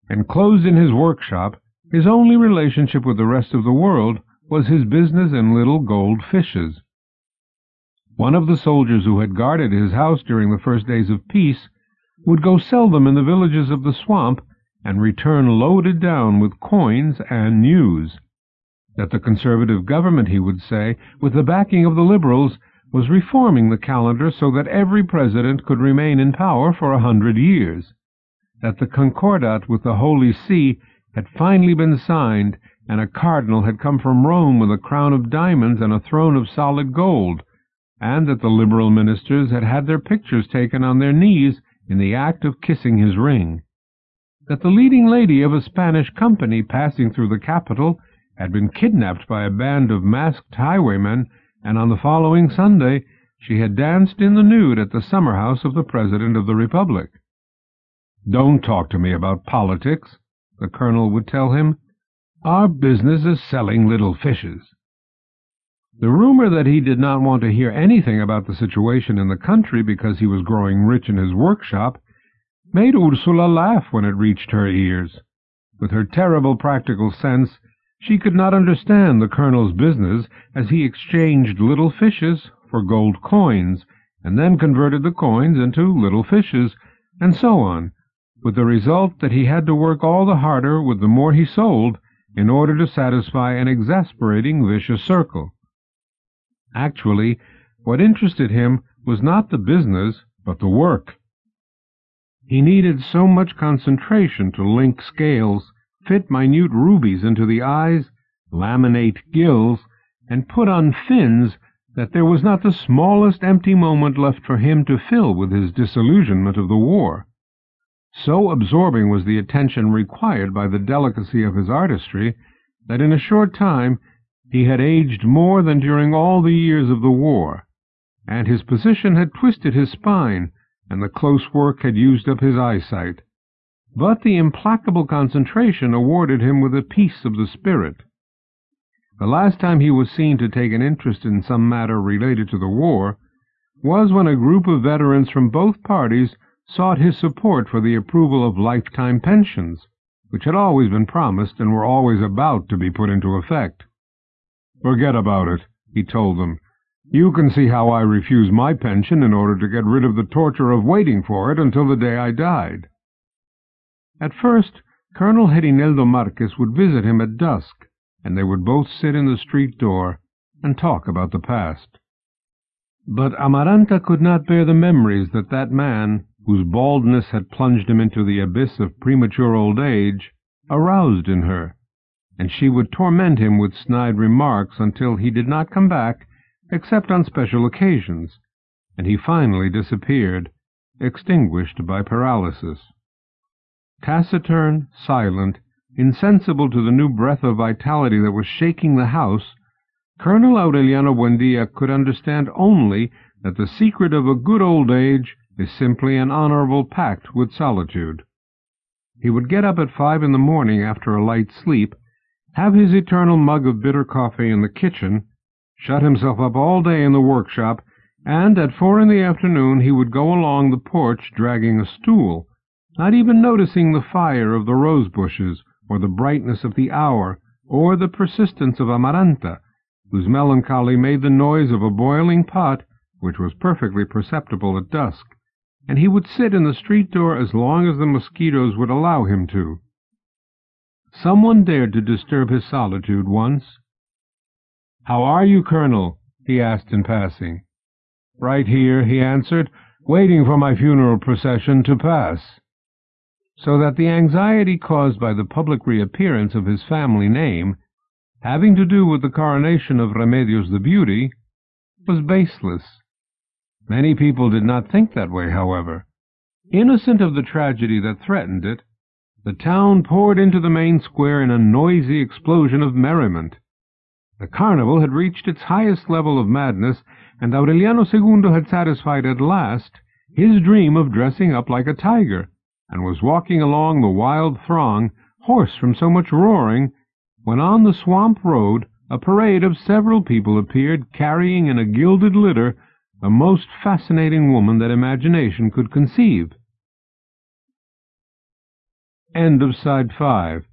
Enclosed in his workshop, his only relationship with the rest of the world was his business in little gold fishes. One of the soldiers who had guarded his house during the first days of peace would go sell them in the villages of the swamp and return loaded down with coins and news. That the conservative government, he would say, with the backing of the liberals, was reforming the calendar so that every president could remain in power for 100 years. That the Concordat with the Holy See had finally been signed, and a cardinal had come from Rome with a crown of diamonds and a throne of solid gold, and that the liberal ministers had had their pictures taken on their knees in the act of kissing his ring. That the leading lady of a Spanish company passing through the capital had been kidnapped by a band of masked highwaymen, and on the following Sunday she had danced in the nude at the summer house of the President of the Republic. "Don't talk to me about politics," the colonel would tell him. "Our business is selling little fishes." The rumor that he did not want to hear anything about the situation in the country because he was growing rich in his workshop made Ursula laugh when it reached her ears. With her terrible practical sense, she could not understand the colonel's business as he exchanged little fishes for gold coins, and then converted the coins into little fishes, and so on, with the result that he had to work all the harder with the more he sold in order to satisfy an exasperating vicious circle. Actually, what interested him was not the business, but the work. He needed so much concentration to link scales, fit minute rubies into the eyes, laminate gills, and put on fins that there was not the smallest empty moment left for him to fill with his disillusionment of the war. So absorbing was the attention required by the delicacy of his artistry that in a short time he had aged more than during all the years of the war, and his position had twisted his spine, and the close work had used up his eyesight. But the implacable concentration awarded him with a peace of the spirit. The last time he was seen to take an interest in some matter related to the war was when a group of veterans from both parties sought his support for the approval of lifetime pensions, which had always been promised and were always about to be put into effect. "Forget about it," he told them. "You can see how I refused my pension in order to get rid of the torture of waiting for it until the day I died." At first, Colonel Herineldo Marquez would visit him at dusk, and they would both sit in the street door and talk about the past. But Amaranta could not bear the memories that man, whose baldness had plunged him into the abyss of premature old age, aroused in her, and she would torment him with snide remarks until he did not come back except on special occasions, and he finally disappeared, extinguished by paralysis. Taciturn, silent, insensible to the new breath of vitality that was shaking the house, Colonel Aureliano Buendia could understand only that the secret of a good old age is simply an honorable pact with solitude. He would get up at 5 in the morning after a light sleep, have his eternal mug of bitter coffee in the kitchen, shut himself up all day in the workshop, and at 4 in the afternoon he would go along the porch dragging a stool, not even noticing the fire of the rose bushes, or the brightness of the hour, or the persistence of Amaranta, whose melancholy made the noise of a boiling pot, which was perfectly perceptible at dusk, and he would sit in the street door as long as the mosquitoes would allow him to. Someone dared to disturb his solitude once. "How are you, Colonel?" he asked in passing. "Right here," he answered, "waiting for my funeral procession to pass." So that the anxiety caused by the public reappearance of his family name, having to do with the coronation of Remedios the Beauty, was baseless. Many people did not think that way, however. Innocent of the tragedy that threatened it, the town poured into the main square in a noisy explosion of merriment. The carnival had reached its highest level of madness, and Aureliano II had satisfied at last his dream of dressing up like a tiger, and was walking along the wild throng, hoarse from so much roaring, when on the swamp road a parade of several people appeared, carrying in a gilded litter the most fascinating woman that imagination could conceive. End of side 5.